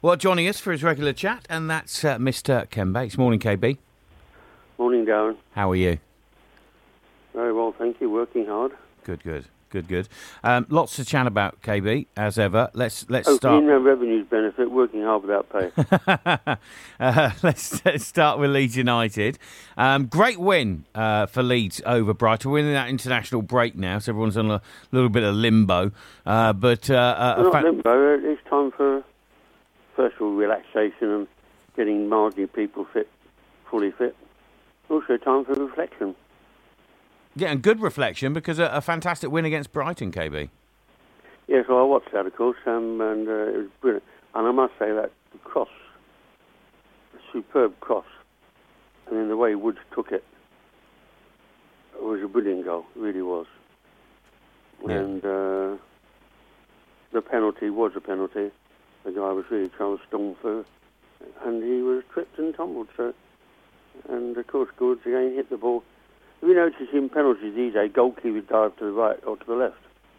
Well, joining us for his regular chat, and that's Mr. Ken Bates. Morning, KB. Morning, Darren. How are you? Very well, thank you. Working hard. Good. Lots to chat about, KB, as ever. Let's start. No revenues benefit, working hard without pay. Let's start with Leeds United. Great win for Leeds over Brighton. We're in that international break now, so everyone's on a little bit of limbo. Not limbo. It's time for, first of all, relaxation and getting marginally people fit, fully fit. Also time for reflection. Yeah, and good reflection, because a fantastic win against Brighton, KB. Yes, well, I watched that, of course, and it was brilliant. And I must say that the cross, a superb cross, and then the way Woods took it, was a brilliant goal, it really was. Yeah. And the penalty was a penalty. The guy was really trying to storm through, and he was tripped and tumbled. So, and of course, Woods again hit the ball. Have you noticed in penalties these days, goalkeepers dive to the right or to the left?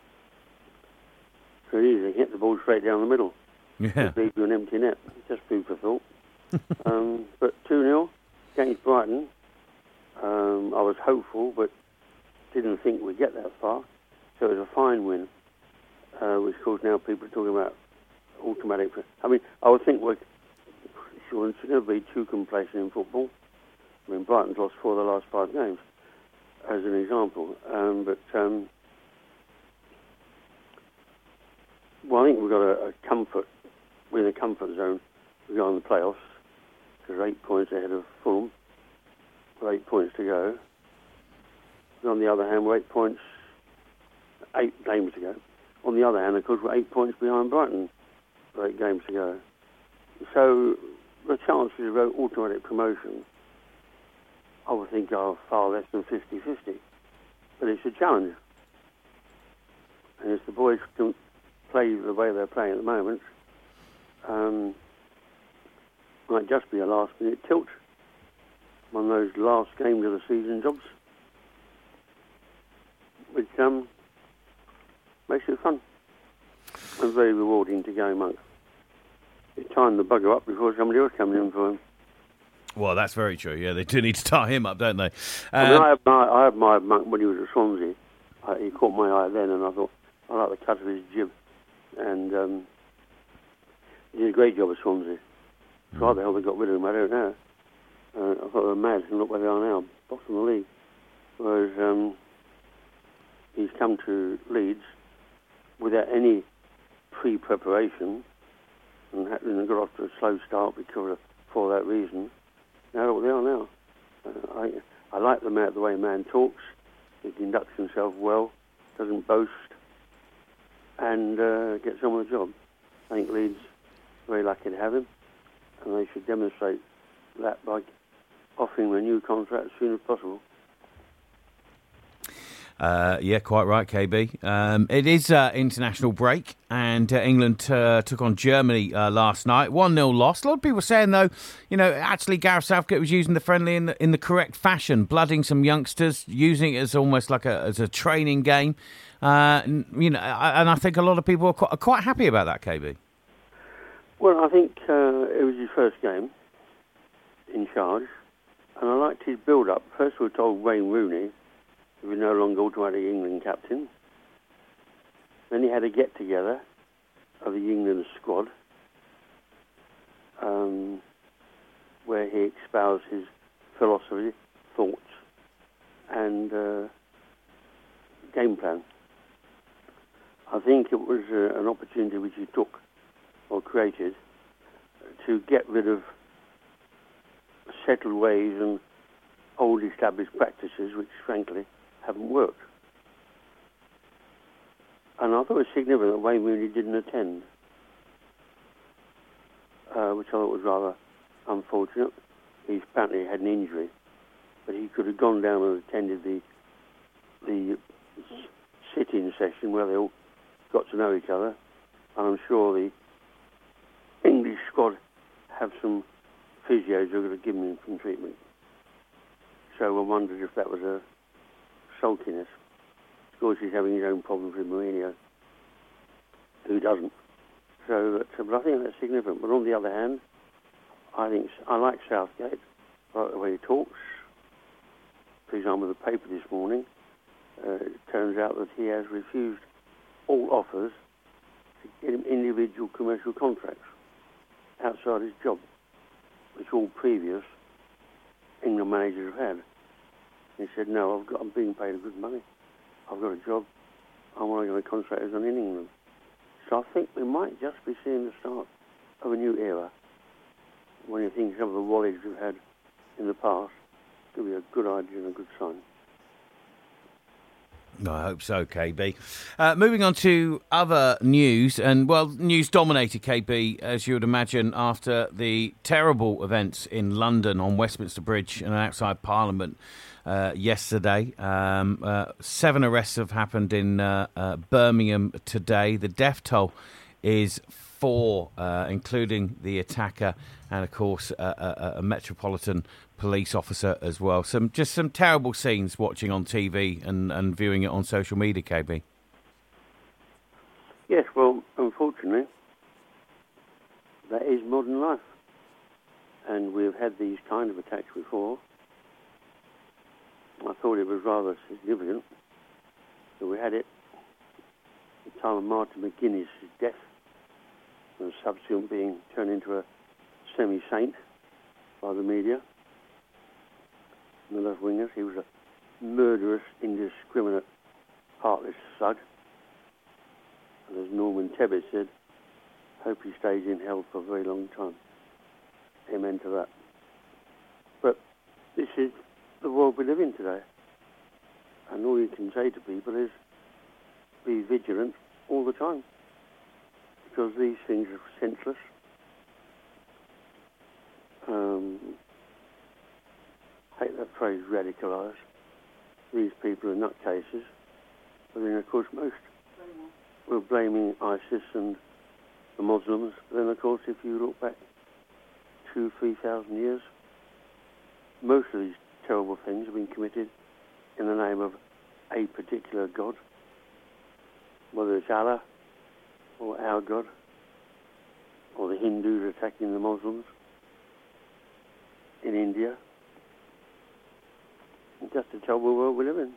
So easy, hit the ball straight down the middle. Yeah. Just leave you an empty net. Just food for thought. But 2-0 against Brighton. I was hopeful, but didn't think we'd get that far. So it was a fine win, which of course now people are talking about automatic. I mean, I would think we should never be too complacent in football. I mean, Brighton's lost 4 of the last 5 games, as an example. Well, I think we've got we're in a comfort zone regarding the playoffs, because we're 8 points ahead of Fulham, with 8 points to go. And on the other hand, we're 8 points, 8 games to go. On the other hand, of course, we're 8 points behind Brighton, with 8 games to go. So the chances of automatic promotion, I would think, are far less than 50-50. But it's a challenge. And if the boys don't play the way they're playing at the moment, might just be a last-minute tilt. One of those last games of the season jobs, which makes it fun and very rewarding to go amongst. It's tying the bugger up before somebody else comes in for him. Well, that's very true. Yeah, they do need to tie him up, don't they? I admired Monk when he was at Swansea. He caught my eye then, and I thought, I like the cut of his jib. And he did a great job at Swansea. So why the hell they got rid of him, I don't know. I thought they were mad, and look where they are now, bottom of the league. Whereas he's come to Leeds without any pre-preparation, and got off to a slow start for that reason. Now look what they are now. I like the way a man talks. He conducts himself well, doesn't boast, and gets on with the job. I think Leeds are very lucky to have him, and they should demonstrate that by offering him a new contract as soon as possible. Yeah, quite right, KB. It is international break, and England took on Germany last night. 1-0 loss. A lot of people saying, though, actually Gareth Southgate was using the friendly in the correct fashion, blooding some youngsters, using it as almost like as a training game. And I think a lot of people are quite happy about that, KB. Well, I think it was his first game in charge, and I liked his build-up. First we were told Wayne Rooney, who was no longer automatic England captain. Then he had a get-together of the England squad, where he espoused his philosophy, thoughts, and game plan. I think it was an opportunity which he took or created to get rid of settled ways and old established practices which, frankly, haven't worked. And I thought it was significant that Wayne Rooney didn't attend, which I thought was rather unfortunate. He apparently had an injury, but he could have gone down and attended the sit-in session where they all got to know each other. And I'm sure the English squad have some physios who are going to give him some treatment. So I wondered if that was a sulkiness. Of course, he's having his own problems with Mourinho, who doesn't. But I think that's significant. But on the other hand, I like Southgate. I like the way he talks. For example, the paper this morning, it turns out that he has refused all offers to get him individual commercial contracts outside his job, which all previous England managers have had. He said, no, I'm being paid a good money. I've got a job. I'm only going to contract as in England. So I think we might just be seeing the start of a new era. When you think some of the wallies we've had in the past, it could be a good idea and a good sign. I hope so, KB. Moving on to other news, and, well, news dominated, KB, as you would imagine, after the terrible events in London on Westminster Bridge and outside Parliament yesterday. 7 arrests have happened in Birmingham today. The death toll is 4, including the attacker and, of course, a Metropolitan Police officer as well. Some terrible scenes watching on TV and viewing it on social media, KB. Yes, well, unfortunately, that is modern life. And we've had these kind of attacks before. I thought it was rather significant that we had it at the time of Martin McGuinness' death, and subsequent being turned into a semi-saint by the media. The left-wingers. He was a murderous, indiscriminate, heartless thug. And as Norman Tebbit said, hope he stays in hell for a very long time. Amen to that. But this is the world we live in today. And all you can say to people is be vigilant all the time. Because these things are senseless. Take that phrase, radicalised. These people are nutcases. But then, of course, most were blaming ISIS and the Muslims. But then, of course, if you look back 2,000-3,000 years, most of these terrible things have been committed in the name of a particular god, whether it's Allah or our God, or the Hindus attacking the Muslims in India. It's just a terrible world we live in.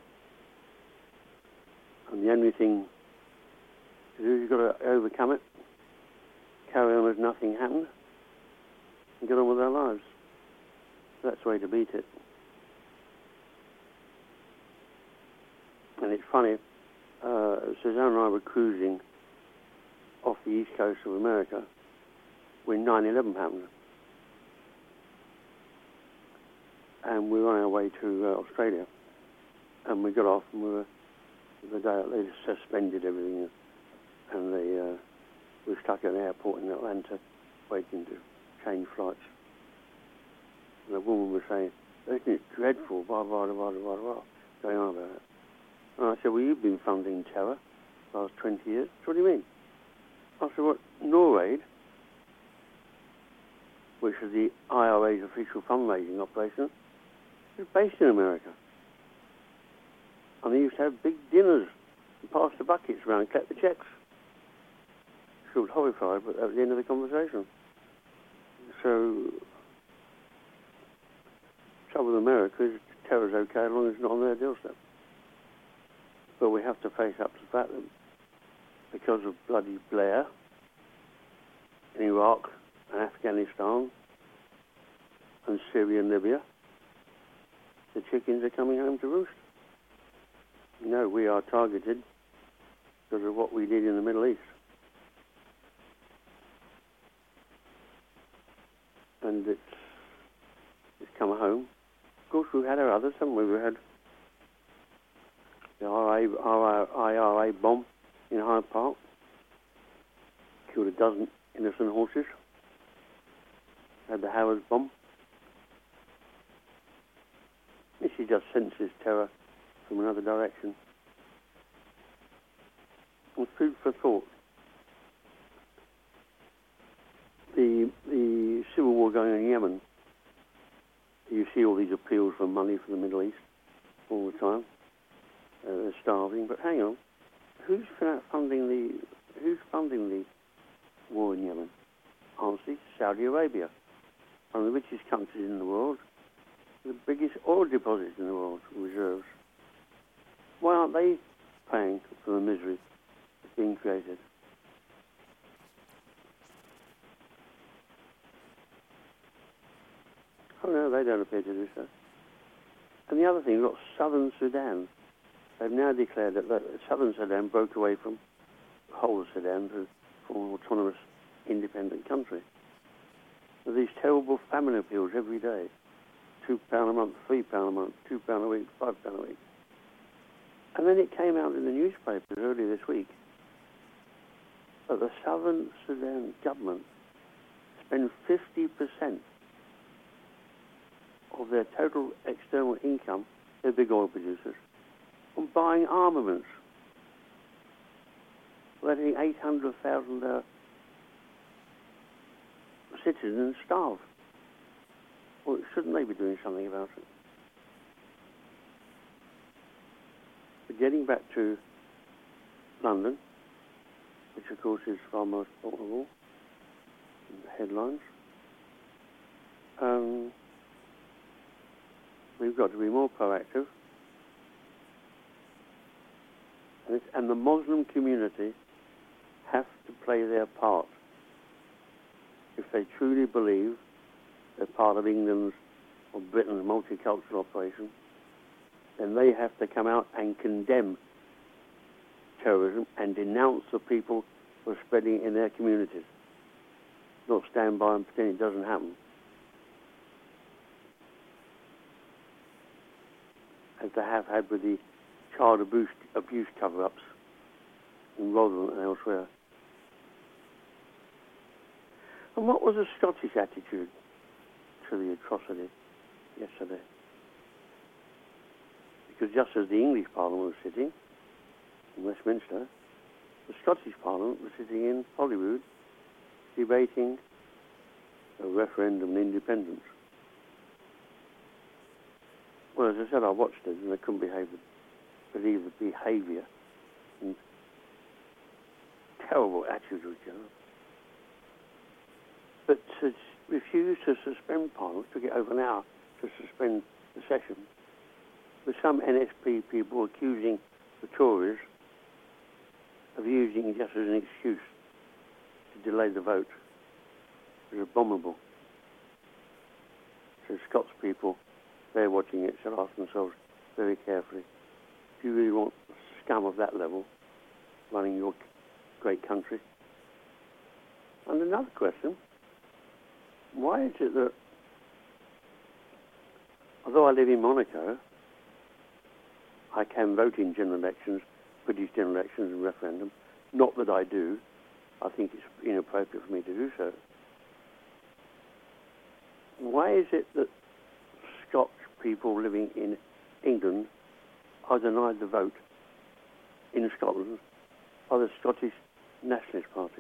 And the only thing to do is you've got to overcome it, carry on as nothing happened, and get on with our lives. That's the way to beat it. And it's funny, Suzanne and I were cruising off the east coast of America when 9/11 happened. And we were on our way to Australia. And we got off and the day they suspended everything. And we were stuck at an airport in Atlanta waiting to change flights. And the woman was saying, isn't it dreadful, blah, blah, blah, blah, blah, going on about it. And I said, well, you've been funding terror the last 20 years. What do you mean? I said, what, NORAID, which is the IRA's official fundraising operation, is based in America. And they used to have big dinners and pass the buckets around and collect the checks. She was horrified, but that was the end of the conversation. So, trouble with America is terror's okay as long as it's not on their doorstep. But we have to face up to the fact that because of bloody Blair in Iraq and Afghanistan and Syria and Libya, the chickens are coming home to roost. No, we are targeted because of what we did in the Middle East. And it's come home. Of course, we've had our others, haven't we? We've had the IRA bomb in Hyde Park. Killed a dozen innocent horses. Had the Harrods bomb. This is just senseless terror from another direction. And food for thought. The civil war going on in Yemen, you see all these appeals for money for the Middle East all the time. They're starving, but hang on, who's funding the war in Yemen? Answer, Saudi Arabia, one of the richest countries in the world, the biggest oil deposits in the world, reserves. Why aren't they paying for the misery that's being created? Oh no, they don't appear to do so. And the other thing, we've got Southern Sudan. They've now declared that Southern Sudan broke away from the whole of Sudan to form an autonomous, independent country. With these terrible famine appeals every day. £2 a month, £3 a month, £2 a week, £5 a week. And then it came out in the newspapers earlier this week that the Southern Sudan government spends 50% of their total external income, they're big oil producers, on buying armaments. Letting 800,000 citizens starve. Well, shouldn't they be doing something about it? But getting back to London, which of course is far most important of all, in the headlines, we've got to be more proactive. And the Muslim community have to play their part. If they truly believe they're part of England's or Britain's multicultural operation, then they have to come out and condemn terrorism and denounce the people who are spreading it in their communities. Not stand by and pretend it doesn't happen. As they have had with the child abuse cover-ups in Rotherham and elsewhere. And what was the Scottish attitude to the atrocity yesterday? Because just as the English Parliament was sitting in Westminster, the Scottish Parliament was sitting in Holyrood debating a referendum on independence. Well, as I said, I watched it and I couldn't believe the behaviour and terrible attitude of each other. But to refuse to suspend Parliament, took it over an hour to suspend the session, with some NSP people accusing the Tories of using it just as an excuse to delay the vote. It was abominable. So Scots people, they're watching it, should ask themselves very carefully, do you really want scum of that level running your great country? And another question, why is it that, although I live in Monaco, I can vote in general elections, British general elections and referendum, not that I do, I think it's inappropriate for me to do so. Why is it that Scotch people living in England are denied the vote in Scotland by the Scottish Nationalist Party?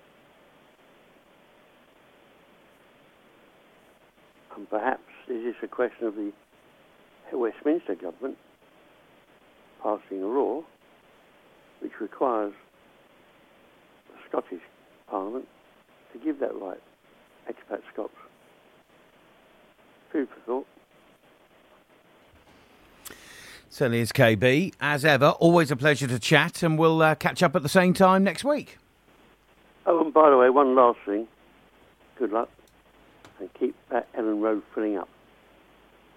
And perhaps is this a question of the Westminster government passing a law which requires the Scottish Parliament to give that right to expat Scots? Food for thought. Certainly is, KB. As ever, always a pleasure to chat, and we'll catch up at the same time next week. Oh, and by the way, one last thing. Good luck. And keep that Ellen Road filling up.